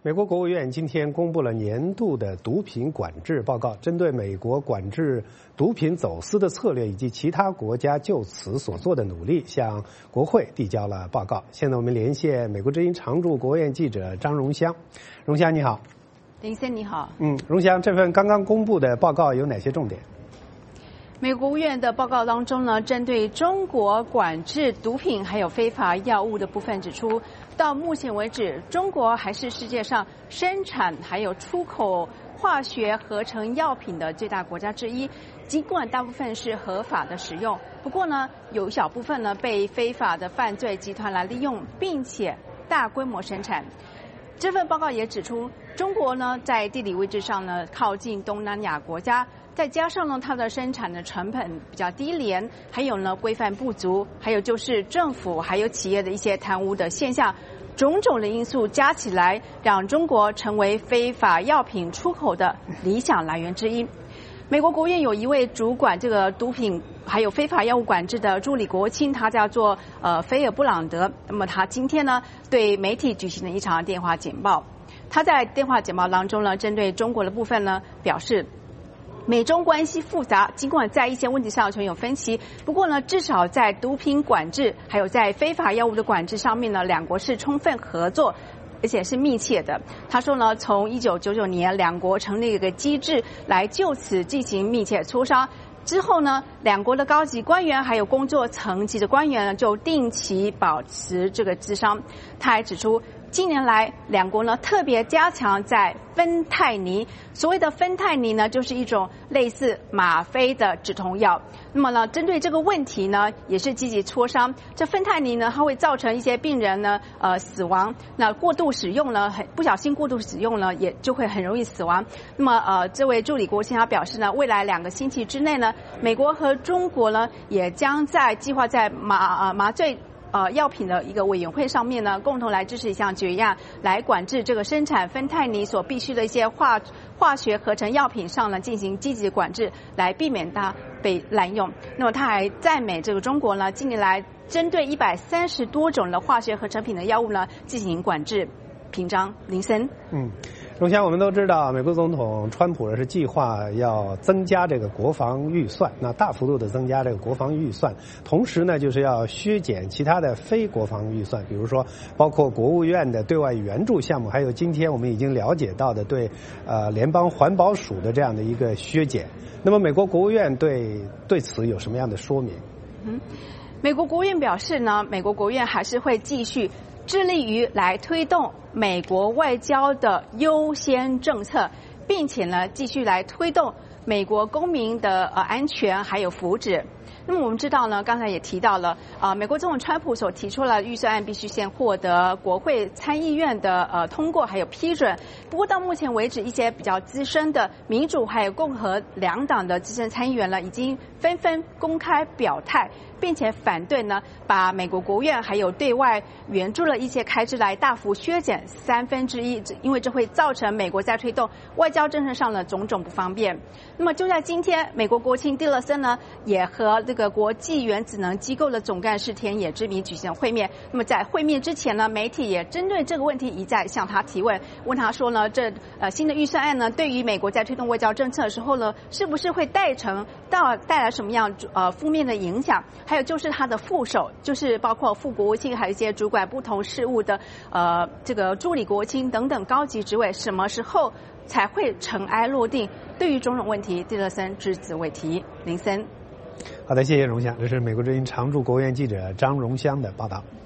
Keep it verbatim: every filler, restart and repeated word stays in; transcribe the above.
美国国务院今天公布了年度的毒品管制报告，针对美国管制毒品走私的策略以及其他国家就此所做的努力，向国会递交了报告。现在我们连线美国之音常驻国务院记者张荣香。荣香你好。 林森你好。 嗯，荣香，这份刚刚公布的报告有哪些重点？ 美国国务院的报告当中呢，针对中国管制毒品还有非法药物的部分指出，到目前为止，中国还是世界上生产还有出口化学合成药品的最大国家之一。尽管大部分是合法的使用，不过呢，有一小部分呢被非法的犯罪集团来利用，并且大规模生产。这份报告也指出，中国呢在地理位置上呢靠近东南亚国家。再加上呢，它的生产的成本比较低廉，还有呢规范不足，还有就是政府还有企业的一些贪污的现象，种种的因素加起来，让中国成为非法药品出口的理想来源之一。美国国务院有一位主管这个毒品还有非法药物管制的助理国卿，他叫做呃菲尔布朗德。那么他今天呢对媒体举行了一场电话简报。他在电话简报当中呢，针对中国的部分呢表示，美中关系复杂，尽管在一些问题上存有分歧，不过呢，至少在毒品管制还有在非法药物的管制上面呢，两国是充分合作，而且是密切的。他说呢，从一九九九年两国成立一个机制来就此进行密切磋商。之后呢，两国的高级官员还有工作层级的官员呢，就定期保持这个磋商。他还指出，近年来，两国呢特别加强在芬太尼。所谓的芬太尼呢，就是一种类似吗啡的止痛药。那么呢，针对这个问题呢，也是积极磋商。这芬太尼呢，它会造成一些病人呢，呃，死亡。那过度使用呢，很不小心过度使用呢，也就会很容易死亡。那么呃，这位助理国卿他表示呢，未来两个星期之内呢，美国和中国呢，也将在计划在麻呃麻醉。呃，药品的一个委员会上面呢，共同来支持一项决议案，来管制这个生产芬太尼所必需的一些化化学合成药品上呢进行积极管制，来避免它被滥用。那么他还赞美这个中国呢，近年来针对一百三十多种的化学合成品的药物呢进行管制。平章林森， 嗯。荣香，我们都知道，美国总统川普是计划要增加这个国防预算，那大幅度的增加这个国防预算，同时呢，就是要削减其他的非国防预算，比如说包括国务院的对外援助项目，还有今天我们已经了解到的对呃联邦环保署的这样的一个削减。那么，美国国务院对对此有什么样的说明？ 嗯，美国国务院表示呢，美国国务院还是会继续致力于来推动美国外交的优先政策，并且呢，继续来推动美国公民的呃安全还有福祉。那么我们知道呢，刚才也提到了啊、呃，美国总统川普所提出了预算案必须先获得国会参议院的呃通过还有批准。不过到目前为止，一些比较资深的民主还有共和两党的资深参议员呢，已经纷纷公开表态，并且反对呢，把美国国务院还有对外援助的一些开支来大幅削减三分之一，因为这会造成美国在推动外交政策上的种种不方便。那么就在今天，美国国卿蒂勒森呢，也和这个国际原子能机构的总干事田野之明举行会面。那么在会面之前呢，媒体也针对这个问题一再向他提问，问他说呢，这呃新的预算案呢，对于美国在推动外交政策的时候呢，是不是会带成到带来什么样呃负面的影响？还有就是他的副手，就是包括副国务卿，还有一些主管不同事务的呃这个助理国卿等等高级职位，什么时候才会尘埃落定？对于种种问题，蒂勒森只字未提。林森， 好的，谢谢荣香，这是美国之音常驻国务院记者张荣香的报道。